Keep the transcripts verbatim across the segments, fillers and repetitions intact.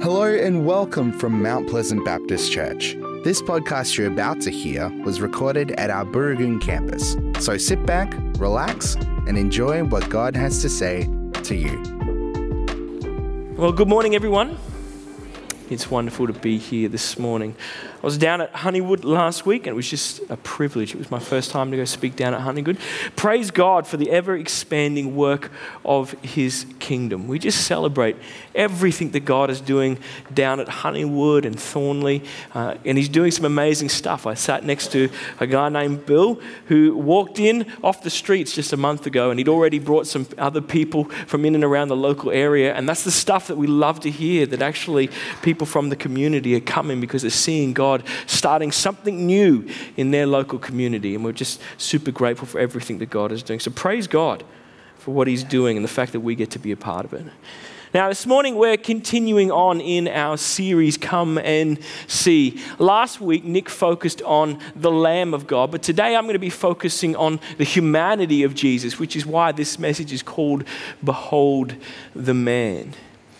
Hello and welcome from Mount Pleasant Baptist Church. This podcast you're about to hear was recorded at our Burragoon campus. So sit back, relax, and enjoy what God has to say to you. Well, good morning, everyone. It's wonderful to be here this morning. I was down at Honeywood last week and it was just a privilege. It was my first time to go speak down at Honeywood. Praise God for the ever-expanding work of His kingdom. We just celebrate everything that God is doing down at Honeywood and Thornley, uh, and He's doing some amazing stuff. I sat next to a guy named Bill who walked in off the streets just a month ago, and he'd already brought some other people from in and around the local area, and that's the stuff that we love to hear, that actually people from the community are coming because they're seeing God starting something new in their local community. And we're just super grateful for everything that God is doing. So praise God for what He's doing and the fact that we get to be a part of it. Now, this morning we're continuing on in our series, Come and See. Last week, Nick focused on the Lamb of God, but today I'm going to be focusing on the humanity of Jesus, which is why this message is called Behold the Man.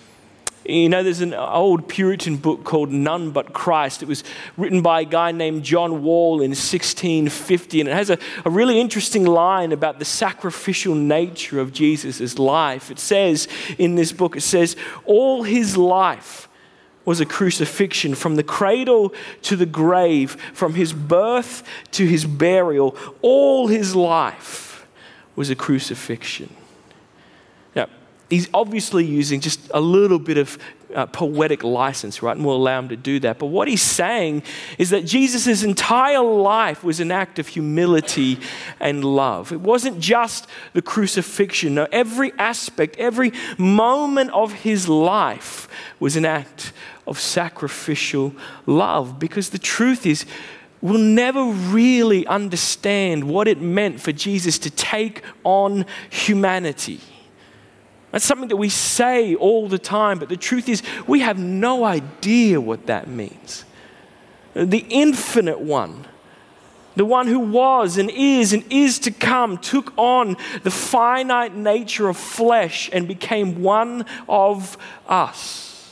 You know, there's an old Puritan book called None But Christ. It was written by a guy named John Wall in sixteen fifty, and it has a, a really interesting line about the sacrificial nature of Jesus' life. It says in this book, it says, all His life was a crucifixion, from the cradle to the grave, from His birth to His burial. All His life was a crucifixion. Now, he's obviously using just a little bit of uh, poetic license, right? And we'll allow him to do that. But what he's saying is that Jesus' entire life was an act of humility and love. It wasn't just the crucifixion. No, every aspect, every moment of His life was an act of sacrificial love. Because the truth is, we'll never really understand what it meant for Jesus to take on humanity. That's something that we say all the time, but the truth is we have no idea what that means. The infinite one, the one who was and is and is to come, took on the finite nature of flesh and became one of us.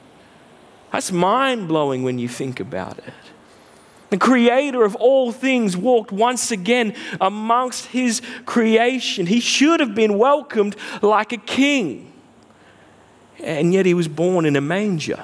That's mind-blowing when you think about it. The Creator of all things walked once again amongst His creation. He should have been welcomed like a king. And yet He was born in a manger,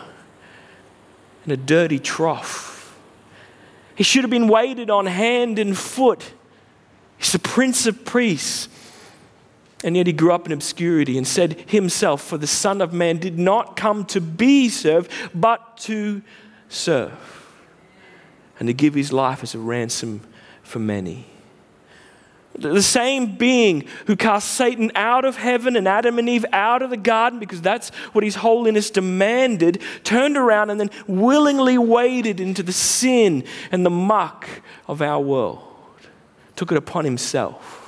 in a dirty trough. He should have been waited on hand and foot. He's the Prince of Priests. And yet He grew up in obscurity and said Himself, for the Son of Man did not come to be served, but to serve, and to give His life as a ransom for many. The same being who cast Satan out of heaven and Adam and Eve out of the garden, because that's what His holiness demanded, turned around and then willingly waded into the sin and the muck of our world, took it upon Himself.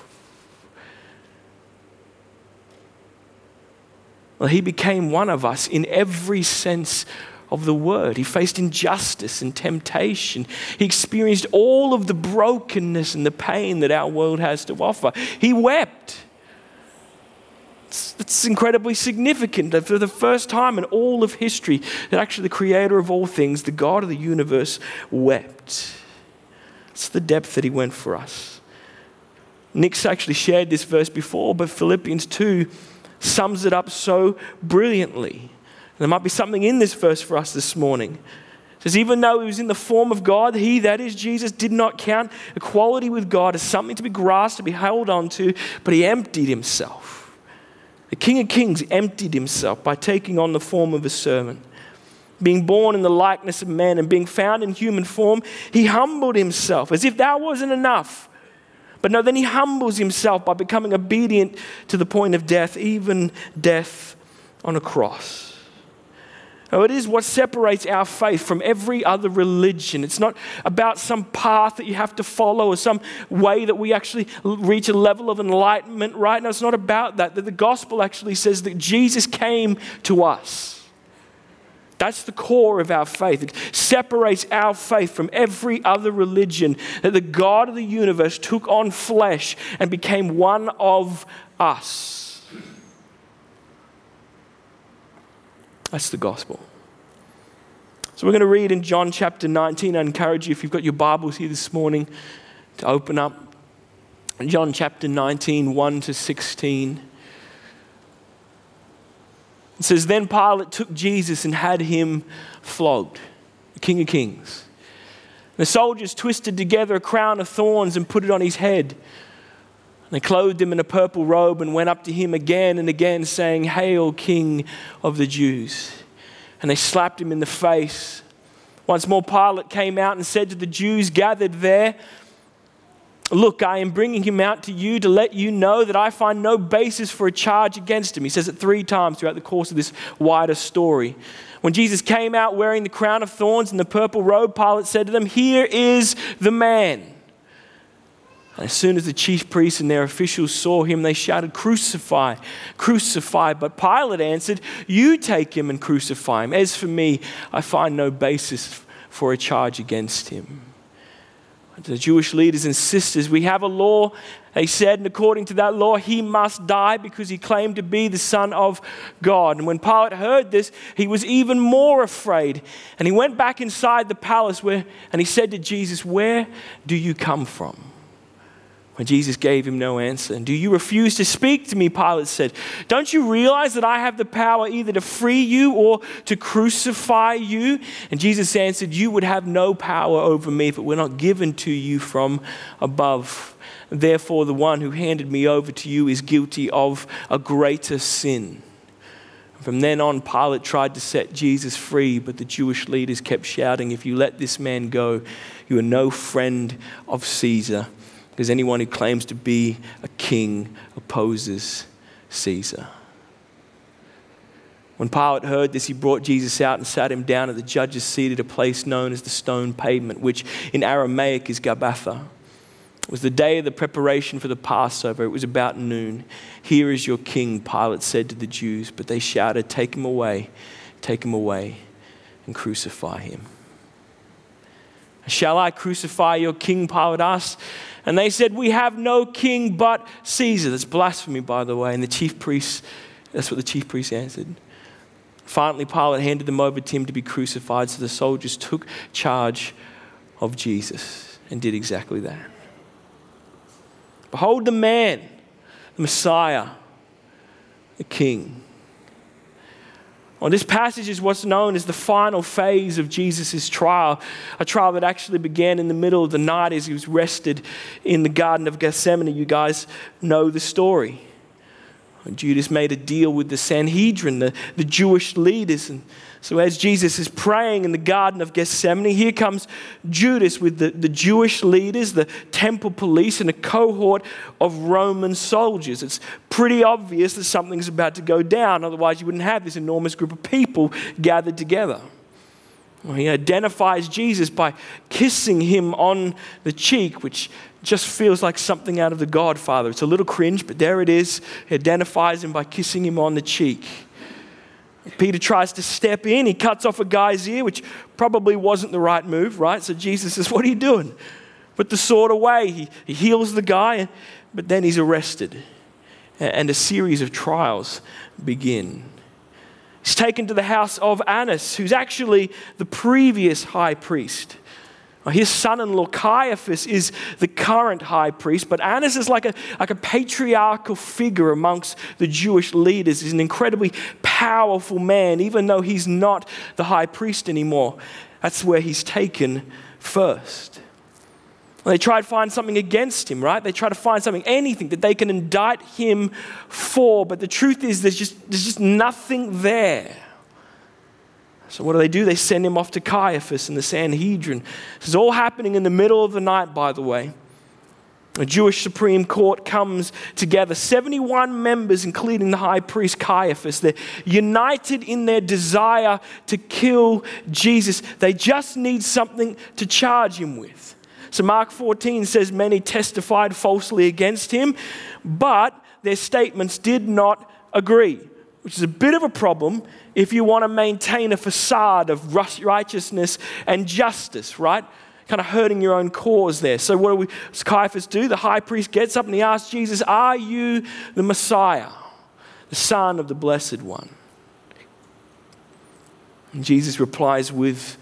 Well, He became one of us in every sense of the word. He faced injustice and temptation. He experienced all of the brokenness and the pain that our world has to offer. He wept. It's, it's incredibly significant that for the first time in all of history, that actually the Creator of all things, the God of the universe, wept. It's the depth that He went for us. Nick's actually shared this verse before, but Philippians two sums it up so brilliantly. There might be something in this verse for us this morning. It says, even though He was in the form of God, He, that is Jesus, did not count equality with God as something to be grasped, to be held on to, but He emptied Himself. The King of Kings emptied Himself by taking on the form of a servant. Being born in the likeness of man and being found in human form, He humbled Himself as if that wasn't enough. But no, then He humbles Himself by becoming obedient to the point of death, even death on a cross. Now, it is what separates our faith from every other religion. It's not about some path that you have to follow or some way that we actually reach a level of enlightenment, right? No, it's not about that. The gospel actually says that Jesus came to us. That's the core of our faith. It separates our faith from every other religion, that the God of the universe took on flesh and became one of us. That's the gospel. So we're going to read in John chapter nineteen. I encourage you, if you've got your Bibles here this morning, to open up John chapter nineteen, one to sixteen. It says, "Then Pilate took Jesus and had him flogged," the King of Kings. The soldiers twisted together a crown of thorns and put it on his head. And they clothed him in a purple robe and went up to him again and again, saying, "Hail, King of the Jews." And they slapped him in the face. Once more Pilate came out and said to the Jews gathered there, "Look, I am bringing him out to you to let you know that I find no basis for a charge against him." He says it three times throughout the course of this wider story. When Jesus came out wearing the crown of thorns and the purple robe, Pilate said to them, "Here is the man." And as soon as the chief priests and their officials saw him, they shouted, "Crucify, crucify." But Pilate answered, "You take him and crucify him. As for me, I find no basis for a charge against him." The Jewish leaders insisted, "We have a law," they said, "and according to that law, he must die because he claimed to be the Son of God." And when Pilate heard this, he was even more afraid. And he went back inside the palace where, and he said to Jesus, "Where do you come from?" When Jesus gave him no answer. "And do you refuse to speak to me?" Pilate said. "Don't you realize that I have the power either to free you or to crucify you?" And Jesus answered, "You would have no power over me if it were not given to you from above. Therefore, the one who handed me over to you is guilty of a greater sin." From then on, Pilate tried to set Jesus free, but the Jewish leaders kept shouting, "If you let this man go, you are no friend of Caesar. Because anyone who claims to be a king opposes Caesar." When Pilate heard this, he brought Jesus out and sat him down at the judge's seat at a place known as the Stone Pavement, which in Aramaic is Gabbatha. It was the day of the preparation for the Passover. It was about noon. "Here is your king," Pilate said to the Jews. But they shouted, "Take him away, take him away, and crucify him." "Shall I crucify your king?" Pilate asked. And they said, "We have no king but Caesar." That's blasphemy, by the way. And the chief priests, that's what the chief priests answered. Finally, Pilate handed them over to him to be crucified. So the soldiers took charge of Jesus and did exactly that. "Behold the man, the Messiah, the King." Well, this passage is what's known as the final phase of Jesus' trial, a trial that actually began in the middle of the night as he was rested in the Garden of Gethsemane. You guys know the story. Judas made a deal with the Sanhedrin, the, the Jewish leaders. And so as Jesus is praying in the Garden of Gethsemane, here comes Judas with the, the Jewish leaders, the temple police, and a cohort of Roman soldiers. It's pretty obvious that something's about to go down. Otherwise, you wouldn't have this enormous group of people gathered together. Well, he identifies Jesus by kissing him on the cheek, which just feels like something out of The Godfather. It's a little cringe, but there it is. He identifies him by kissing him on the cheek. Peter tries to step in. He cuts off a guy's ear, which probably wasn't the right move, right? So Jesus says, "What are you doing?" Put the sword away. He, he heals the guy, but then he's arrested. And a series of trials begin. He's taken to the house of Annas, who's actually the previous high priest. His son-in-law Caiaphas is the current high priest, but Annas is like a, like a patriarchal figure amongst the Jewish leaders. He's an incredibly powerful man, even though he's not the high priest anymore. That's where he's taken first. They try to find something against him, right? They try to find something, anything that they can indict him for, but the truth is there's just, there's just nothing there. So what do they do? They send him off to Caiaphas and the Sanhedrin. This is all happening in the middle of the night, by the way. The Jewish Supreme Court comes together. seventy-one members, including the high priest Caiaphas. They're united in their desire to kill Jesus. They just need something to charge him with. So Mark fourteen says many testified falsely against him, but their statements did not agree, which is a bit of a problem if you want to maintain a facade of righteousness and justice, right? Kind of hurting your own cause there. So what do we, does Caiaphas do? The high priest gets up and he asks Jesus, "Are you the Messiah, the Son of the Blessed One?" And Jesus replies with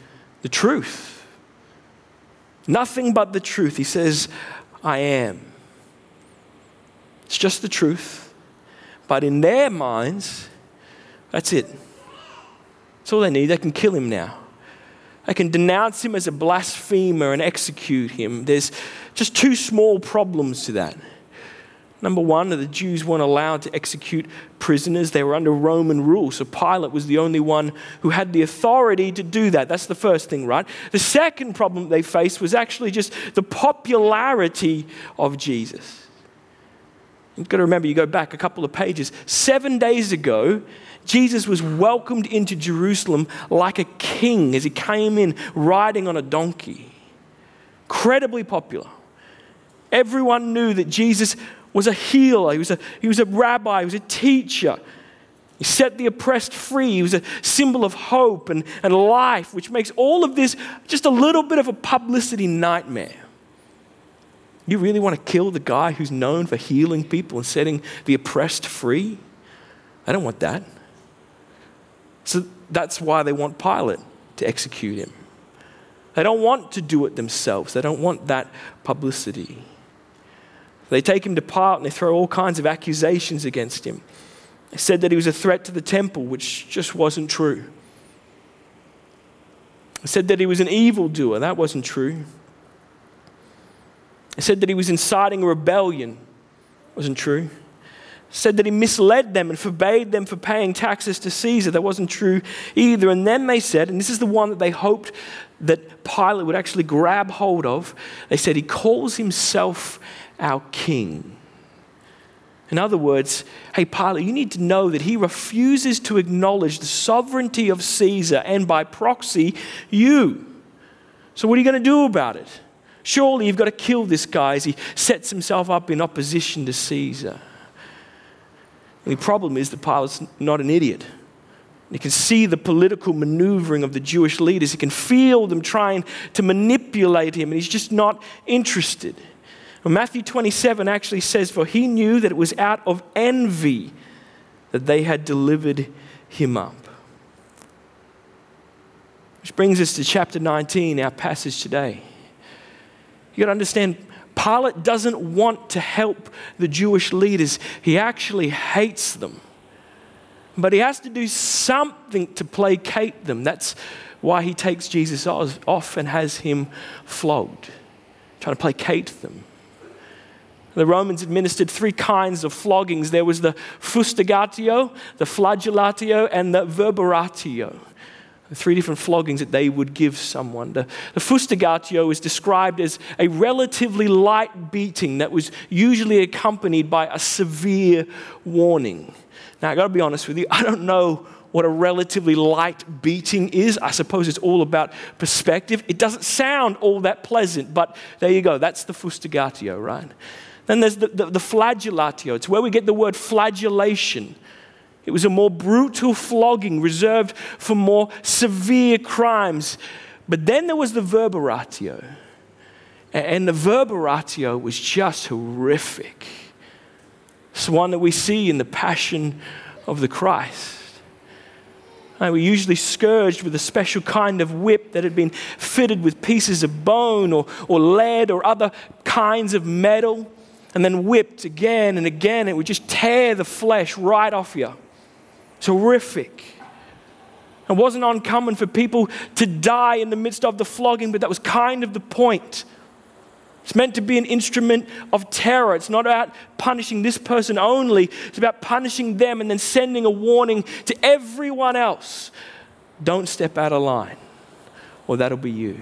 The truth. Nothing but the truth. He says, I am. It's just the truth. But in their minds, that's it. That's all they need. They can kill him now. They can denounce him as a blasphemer and execute him. There's just two small problems to that. Number one, the Jews weren't allowed to execute prisoners. They were under Roman rule, so Pilate was the only one who had the authority to do that. That's the first thing, right? The second problem they faced was actually just the popularity of Jesus. You've got to remember, you go back a couple of pages. Seven days ago, Jesus was welcomed into Jerusalem like a king as he came in riding on a donkey. Incredibly popular. Everyone knew that Jesus was a healer. He was a, he was a rabbi. He was a teacher. He set the oppressed free. He was a symbol of hope and, and life, which makes all of this just a little bit of a publicity nightmare. You really want to kill the guy who's known for healing people and setting the oppressed free? I don't want that. So that's why they want Pilate to execute him. They don't want to do it themselves. They don't want that publicity. They take him to Pilate and they throw all kinds of accusations against him. They said that he was a threat to the temple, which just wasn't true. They said that he was an evildoer. That wasn't true. They said that he was inciting a rebellion. Wasn't true. Said that he misled them and forbade them for paying taxes to Caesar. That wasn't true either. And then they said, and this is the one that they hoped that Pilate would actually grab hold of, they said he calls himself our king. In other words, hey Pilate, you need to know that he refuses to acknowledge the sovereignty of Caesar and by proxy, you. So what are you going to do about it? Surely you've got to kill this guy as he sets himself up in opposition to Caesar. And the problem is that Pilate's not an idiot. He can see the political maneuvering of the Jewish leaders. He can feel them trying to manipulate him, and he's just not interested. Well, Matthew twenty-seven actually says, for he knew that it was out of envy that they had delivered him up. Which brings us to chapter nineteen, our passage today. You got to understand, Pilate doesn't want to help the Jewish leaders. He actually hates them. But he has to do something to placate them. That's why he takes Jesus off and has him flogged, trying to placate them. The Romans administered three kinds of floggings. There was the fustigatio, the flagellatio, and the verberatio. Three different floggings that they would give someone. The, the fustigatio is described as a relatively light beating that was usually accompanied by a severe warning. Now, I got to be honest with you, I don't know what a relatively light beating is. I suppose it's all about perspective. It doesn't sound all that pleasant, but there you go. That's the fustigatio, right? Then there's the, the, the flagellatio. It's where we get the word flagellation. It was a more brutal flogging reserved for more severe crimes. But then there was the verberatio. And the verberatio was just horrific. It's one that we see in the Passion of the Christ. And we usually scourged with a special kind of whip that had been fitted with pieces of bone or, or lead or other kinds of metal, and then whipped again and again. It would just tear the flesh right off you. It's horrific. It wasn't uncommon for people to die in the midst of the flogging, but that was kind of the point. It's meant to be an instrument of terror. It's not about punishing this person only. It's about punishing them and then sending a warning to everyone else. Don't step out of line, or that'll be you.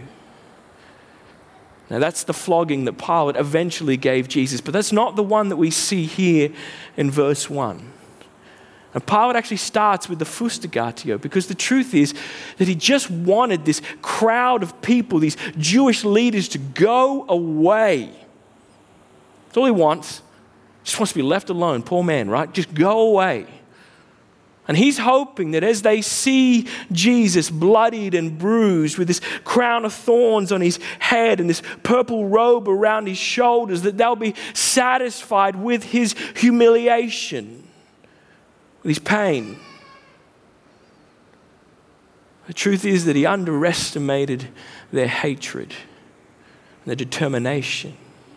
Now that's the flogging that Pilate eventually gave Jesus, but that's not the one that we see here in verse one. And Pilate actually starts with the fustigatio because the truth is that he just wanted this crowd of people, these Jewish leaders, to go away. That's all he wants. He just wants to be left alone. Poor man, right? Just go away. And he's hoping that as they see Jesus bloodied and bruised with this crown of thorns on his head and this purple robe around his shoulders, that they'll be satisfied with his humiliation, with his pain. The truth is that he underestimated their hatred and their determination.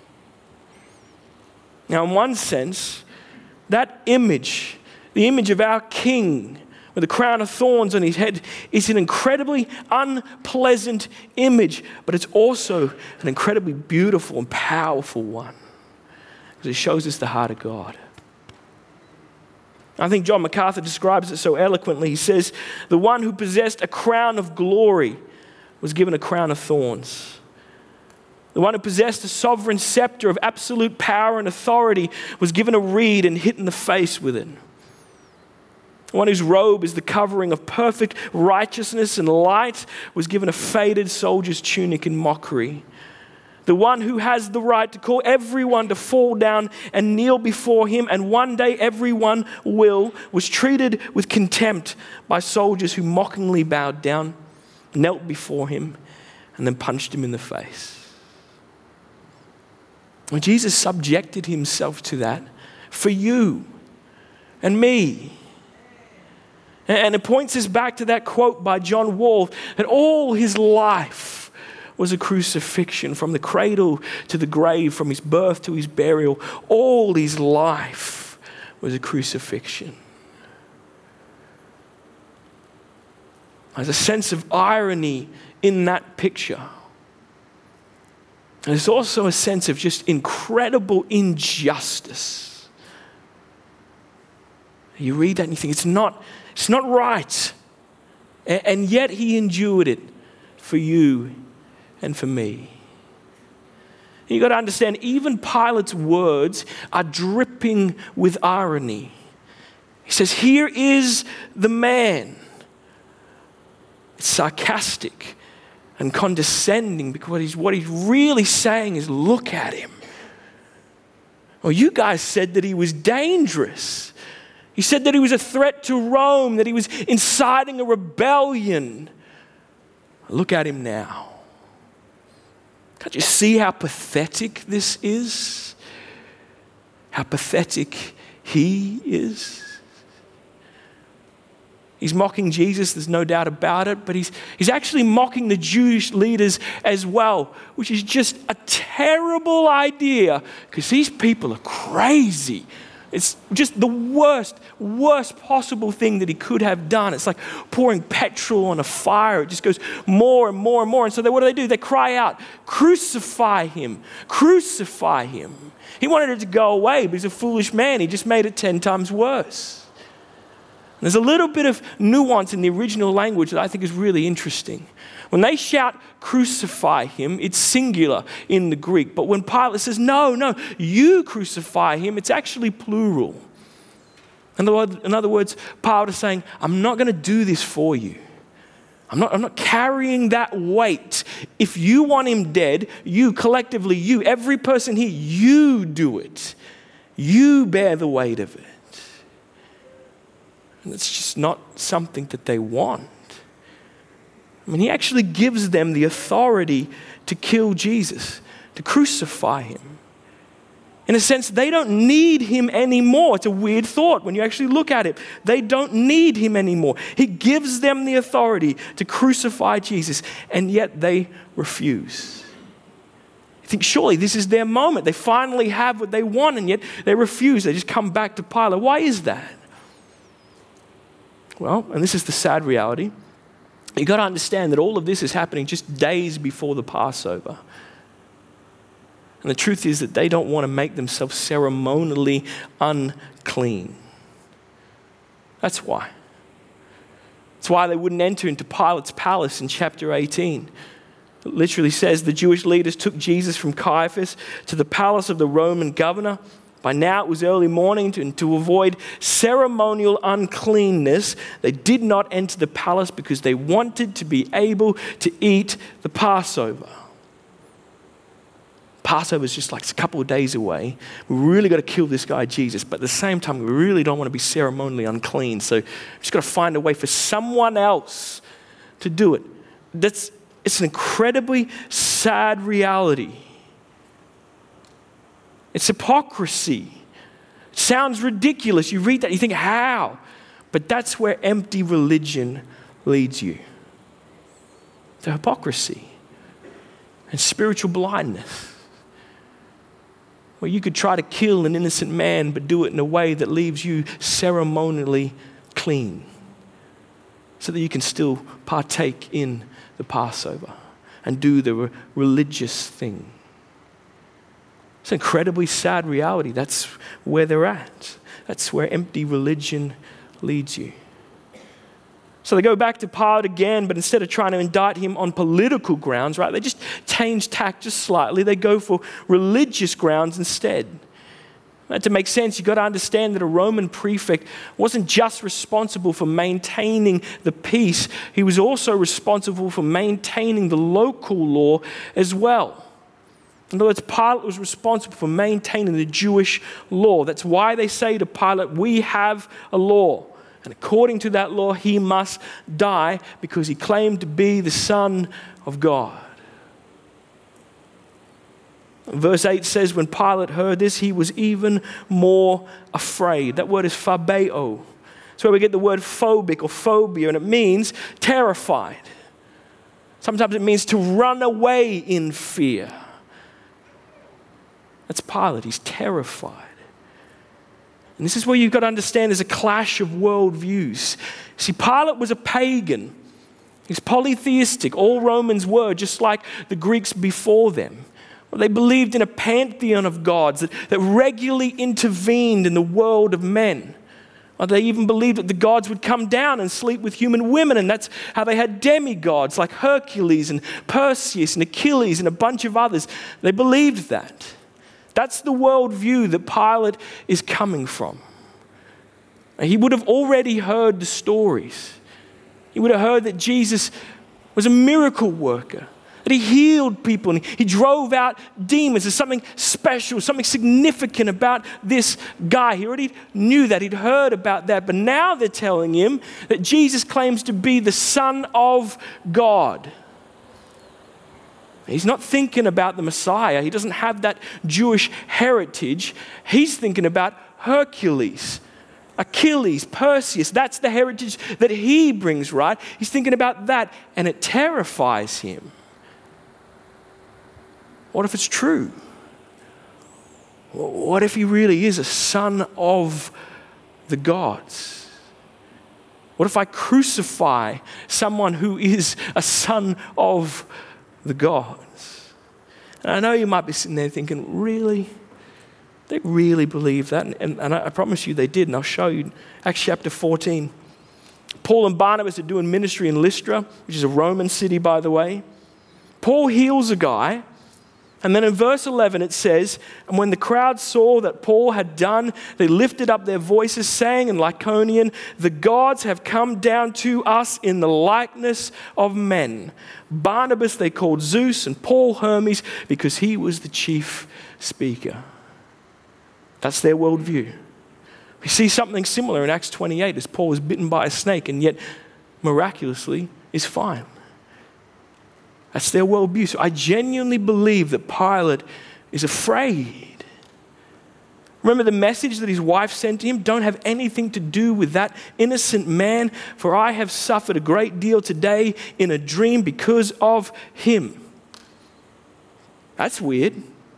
Now, in one sense, that image, the image of our King with a crown of thorns on his head, is an incredibly unpleasant image, but it's also an incredibly beautiful and powerful one because it shows us the heart of God. I think John MacArthur describes it so eloquently. He says, the one who possessed a crown of glory was given a crown of thorns. The one who possessed a sovereign scepter of absolute power and authority was given a reed and hit in the face with it. The one whose robe is the covering of perfect righteousness and light was given a faded soldier's tunic in mockery. The one who has the right to call everyone to fall down and kneel before him, and one day everyone will, was treated with contempt by soldiers who mockingly bowed down, knelt before him, and then punched him in the face. When Jesus subjected himself to that for you and me. And it points us back to that quote by John Wall, that all his life was a crucifixion, from the cradle to the grave, from his birth to his burial. All his life was a crucifixion. There's a sense of irony in that picture. And there's also a sense of just incredible injustice. You read that and you think, it's not, it's not right. And yet he endured it for you and for me. You've got to understand, even Pilate's words are dripping with irony. He says, here is the man. It's sarcastic and condescending, because what he's, what he's really saying is, look at him. Well, you guys said that he was dangerous. He said that he was a threat to Rome, that he was inciting a rebellion. Look at him now. Can't you see how pathetic this is? How pathetic he is? He's mocking Jesus, there's no doubt about it, but he's, he's actually mocking the Jewish leaders as well, which is just a terrible idea, because these people are crazy. It's just the worst, worst possible thing that he could have done. It's like pouring petrol on a fire. It just goes more and more and more. And so they, what do they do? They cry out, crucify him, crucify him. He wanted it to go away, but he's a foolish man. He just made it ten times worse. And there's a little bit of nuance in the original language that I think is really interesting. When they shout, crucify him, it's singular in the Greek. But when Pilate says, no, no, you crucify him, it's actually plural. In other words, Pilate is saying, I'm not going to do this for you. I'm not, I'm not carrying that weight. If you want him dead, you, collectively, you, every person here, you do it. You bear the weight of it. And it's just not something that they want. I mean, he actually gives them the authority to kill Jesus, to crucify him. In a sense, they don't need him anymore. It's a weird thought when you actually look at it. They don't need him anymore. He gives them the authority to crucify Jesus, and yet they refuse. You think, surely this is their moment. They finally have what they want, and yet they refuse. They just come back to Pilate. Why is that? Well, and this is the sad reality. You've got to understand that all of this is happening just days before the Passover. And the truth is that they don't want to make themselves ceremonially unclean. That's why. That's why they wouldn't enter into Pilate's palace in chapter eighteen. It literally says the Jewish leaders took Jesus from Caiaphas to the palace of the Roman governor. By now it was early morning, and to avoid ceremonial uncleanness, they did not enter the palace because they wanted to be able to eat the Passover. Passover is just like a couple of days away. We really got to kill this guy Jesus, but at the same time, we really don't want to be ceremonially unclean. So we've just got to find a way for someone else to do it. That's, it's an incredibly sad reality. It's hypocrisy. It sounds ridiculous. You read that, you think, how? But that's where empty religion leads you. to hypocrisy and spiritual blindness, where you could try to kill an innocent man but do it in a way that leaves you ceremonially clean so that you can still partake in the Passover and do the re- religious thing. It's an incredibly sad reality. That's where they're at. That's where empty religion leads you. So they go back to Pilate again, but instead of trying to indict him on political grounds, right, they just change tack just slightly. They go for religious grounds instead. And to make sense, you've got to understand that a Roman prefect wasn't just responsible for maintaining the peace, he was also responsible for maintaining the local law as well. In other words, Pilate was responsible for maintaining the Jewish law. That's why they say to Pilate, we have a law. And according to that law, he must die because he claimed to be the Son of God. Verse eight says, when Pilate heard this, he was even more afraid. That word is phobeo. That's where we get the word phobic or phobia, and it means terrified. Sometimes it means to run away in fear. That's Pilate. He's terrified. And this is where you've got to understand there's a clash of worldviews. See, Pilate was a pagan. He's polytheistic. All Romans were, just like the Greeks before them. Well, they believed in a pantheon of gods that, that regularly intervened in the world of men. Well, they even believed that the gods would come down and sleep with human women, and that's how they had demigods like Hercules and Perseus and Achilles and a bunch of others. They believed that. That's the worldview that Pilate is coming from. He would have already heard the stories. He would have heard that Jesus was a miracle worker, that he healed people and he drove out demons. There's something special, something significant about this guy. He already knew that. He'd heard about that. But now they're telling him that Jesus claims to be the Son of God. He's not thinking about the Messiah. He doesn't have that Jewish heritage. He's thinking about Hercules, Achilles, Perseus. That's the heritage that he brings, right? He's thinking about that, and it terrifies him. What if it's true? What if he really is a son of the gods? What if I crucify someone who is a son of the gods? And I know you might be sitting there thinking, really? They really believe that? And, and, and I, I promise you they did, and I'll show you. Acts chapter fourteen. Paul and Barnabas are doing ministry in Lystra, which is a Roman city, by the way. Paul heals a guy, and then in verse eleven it says, and when the crowd saw that Paul had done, they lifted up their voices, saying in Lycaonian, the gods have come down to us in the likeness of men. Barnabas they called Zeus, and Paul Hermes, because he was the chief speaker. That's their worldview. We see something similar in Acts twenty-eight as Paul is bitten by a snake and yet miraculously is fine. That's their worldview. So I genuinely believe that Pilate is afraid. Remember the message that his wife sent to him? Don't have anything to do with that innocent man, for I have suffered a great deal today in a dream because of him. That's weird.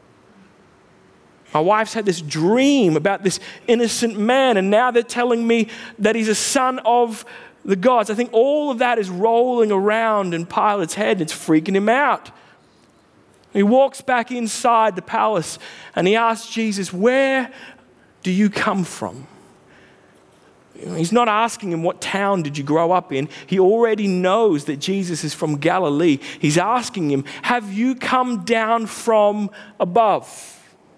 My wife's had this dream about this innocent man, and now they're telling me that he's a son of the gods. I think all of that is rolling around in Pilate's head. It's freaking him out. He walks back inside the palace and he asks Jesus, where do you come from? He's not asking him, what town did you grow up in? He already knows that Jesus is from Galilee. He's asking him, have you come down from above?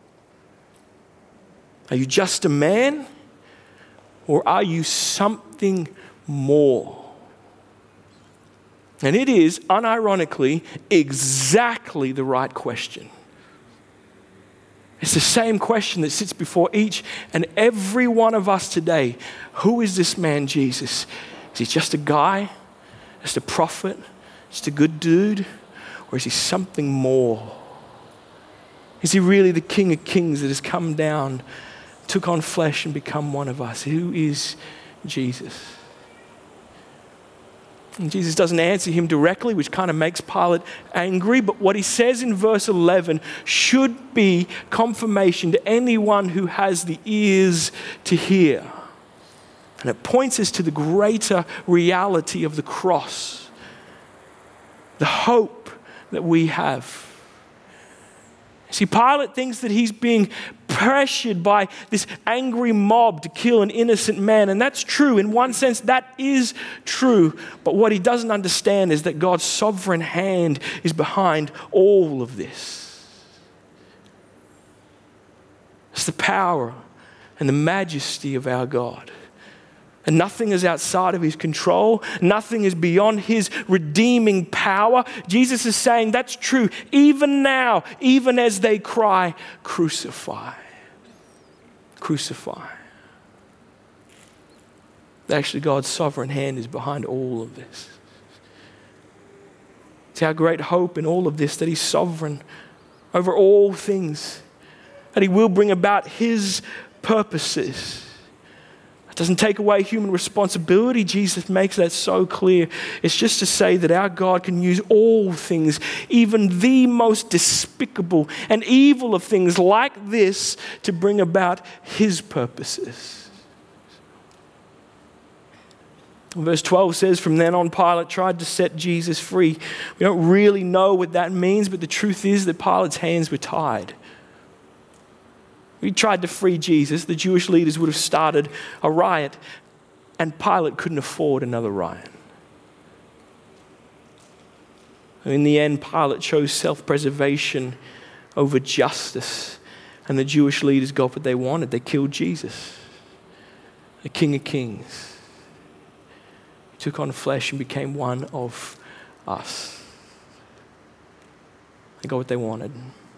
Are you just a man, or are you something more? And it is, unironically, exactly the right question. It's the same question that sits before each and every one of us today. Who is this man, Jesus? Is he just a guy? Just a prophet? Just a good dude? Or is he something more? Is he really the King of Kings that has come down, took on flesh and become one of us? Who is Jesus? And Jesus doesn't answer him directly, which kind of makes Pilate angry. But what he says in verse eleven should be confirmation to anyone who has the ears to hear. And it points us to the greater reality of the cross, the hope that we have. See, Pilate thinks that he's being pressured by this angry mob to kill an innocent man. And that's true. In one sense, that is true. But what he doesn't understand is that God's sovereign hand is behind all of this. It's the power and the majesty of our God. And nothing is outside of his control. Nothing is beyond his redeeming power. Jesus is saying that's true even now, even as they cry, crucify, crucify. Actually, God's sovereign hand is behind all of this. It's our great hope in all of this, that he's sovereign over all things, that he will bring about his purposes. It doesn't take away human responsibility. Jesus makes that so clear. It's just to say that our God can use all things, even the most despicable and evil of things like this, to bring about his purposes. Verse twelve says, from then on, Pilate tried to set Jesus free. We don't really know what that means, but the truth is that Pilate's hands were tied. He tried to free Jesus. The Jewish leaders would have started a riot, and Pilate couldn't afford another riot. In the end, Pilate chose self-preservation over justice, and the Jewish leaders got what they wanted. They killed Jesus, the King of Kings. He took on flesh and became one of us. They got what they wanted.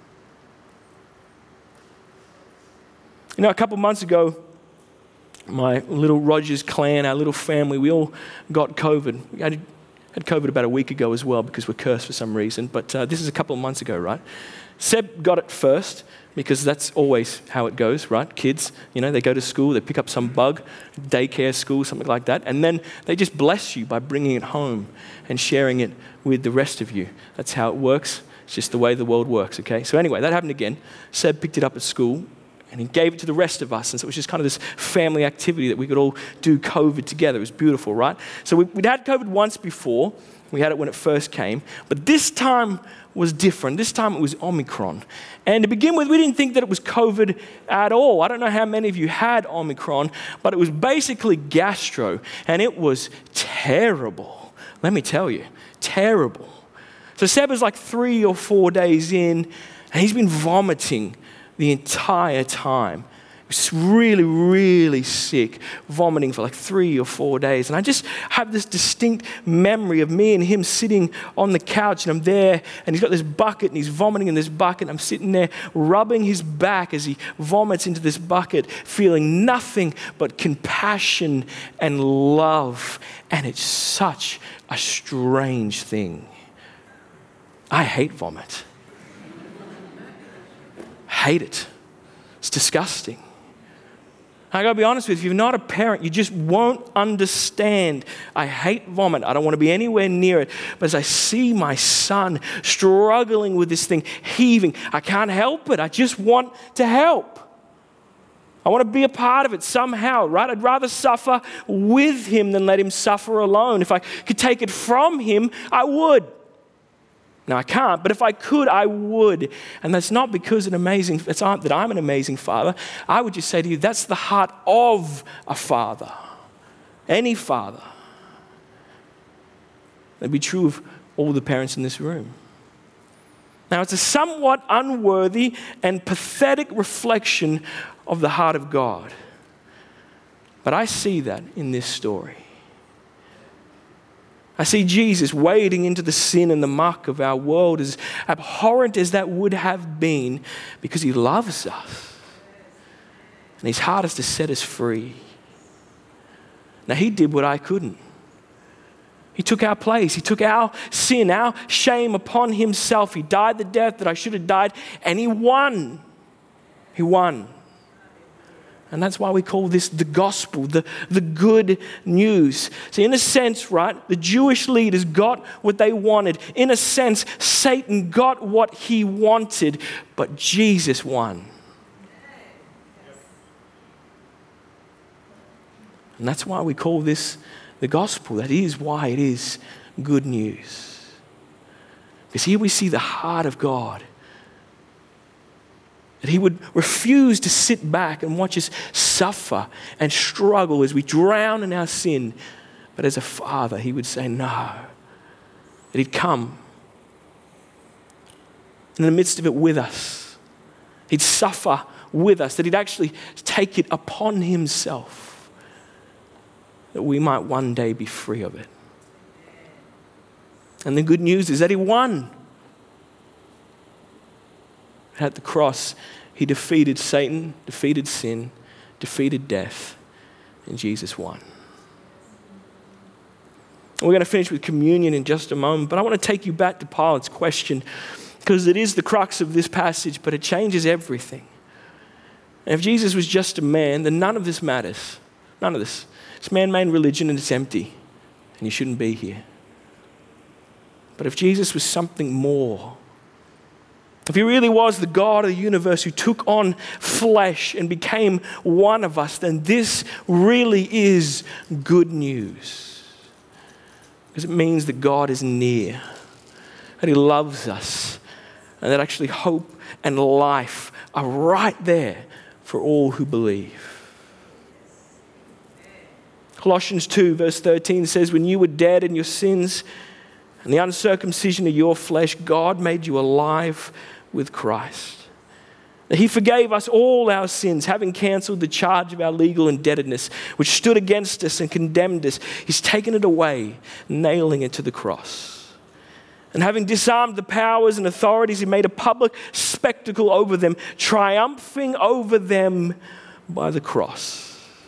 You know, a couple months ago, my little Rogers clan, our little family, we all got COVID. We had, had COVID about a week ago as well because we're cursed for some reason. But uh, this is a couple of months ago, right? Seb got it first because that's always how it goes, right? Kids, you know, they go to school, they pick up some bug, daycare school, something like that, and then they just bless you by bringing it home and sharing it with the rest of you. That's how it works. It's just the way the world works, okay? So anyway, that happened again. Seb picked it up at school, and he gave it to the rest of us. And so it was just kind of this family activity that we could all do COVID together. It was beautiful, right? So we, we'd had COVID once before. We had it when it first came. But this time was different. This time it was Omicron. And to begin with, we didn't think that it was COVID at all. I don't know how many of you had Omicron, but it was basically gastro. And it was terrible. Let me tell you, terrible. So Seb was like three or four days in, and he's been vomiting the entire time. He was really, really sick, vomiting for like three or four days. And I just have this distinct memory of me and him sitting on the couch, and I'm there, and he's got this bucket, and he's vomiting in this bucket. I'm sitting there rubbing his back as he vomits into this bucket, feeling nothing but compassion and love. And it's such a strange thing. I hate vomit. Hate it. It's disgusting. I gotta be honest with you, if you're not a parent, you just won't understand. I hate vomit. I don't want to be anywhere near it. But as I see my son struggling with this thing, heaving, I can't help it. I just want to help. I want to be a part of it somehow, right? I'd rather suffer with him than let him suffer alone. If I could take it from him, I would. Now, I can't, but if I could, I would. And that's not because an amazing, it's not that I'm an amazing father. I would just say to you, that's the heart of a father. Any father. That'd be true of all the parents in this room. Now, it's a somewhat unworthy and pathetic reflection of the heart of God. But I see that in this story. I see Jesus wading into the sin and the muck of our world, as abhorrent as that would have been, because he loves us. And his heart is to set us free. Now, he did what I couldn't. He took our place. He took our sin, our shame upon himself. He died the death that I should have died, and he won. He won. And that's why we call this the gospel, the, the good news. So in a sense, right, the Jewish leaders got what they wanted. In a sense, Satan got what he wanted, but Jesus won. And that's why we call this the gospel. That is why it is good news. Because here we see the heart of God. That he would refuse to sit back and watch us suffer and struggle as we drown in our sin. But as a father, he would say no. That he'd come in the midst of it with us. He'd suffer with us. That he'd actually take it upon himself. That we might one day be free of it. And the good news is that he won. At the cross, he defeated Satan, defeated sin, defeated death, and Jesus won. We're going to finish with communion in just a moment, but I want to take you back to Pilate's question, because it is the crux of this passage, but it changes everything. And if Jesus was just a man, then none of this matters. None of this. It's man-made religion and it's empty, and you shouldn't be here. But if Jesus was something more, if he really was the God of the universe who took on flesh and became one of us, then this really is good news. Because it means that God is near, that he loves us, and that actually hope and life are right there for all who believe. Colossians two verse thirteen says, when you were dead in your sins and the uncircumcision of your flesh, God made you alive with Christ. He forgave us all our sins, having cancelled the charge of our legal indebtedness, which stood against us and condemned us. He's taken it away, nailing it to the cross. And having disarmed the powers and authorities, he made a public spectacle over them, triumphing over them by the cross.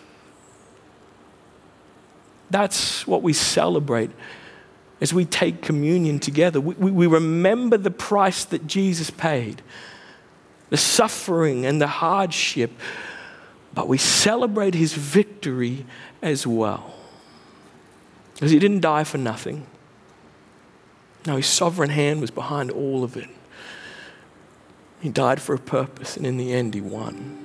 That's what we celebrate as we take communion together. We, we, we remember the price that Jesus paid, the suffering and the hardship, but we celebrate his victory as well. Because he didn't die for nothing. No, his sovereign hand was behind all of it. He died for a purpose, and in the end, he won.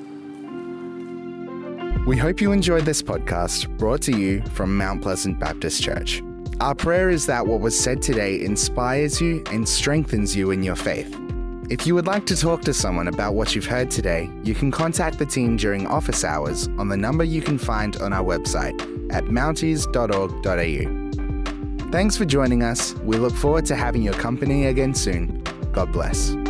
We hope you enjoyed this podcast brought to you from Mount Pleasant Baptist Church. Our prayer is that what was said today inspires you and strengthens you in your faith. If you would like to talk to someone about what you've heard today, you can contact the team during office hours on the number you can find on our website at mounties dot org dot a u. Thanks for joining us. We look forward to having your company again soon. God bless.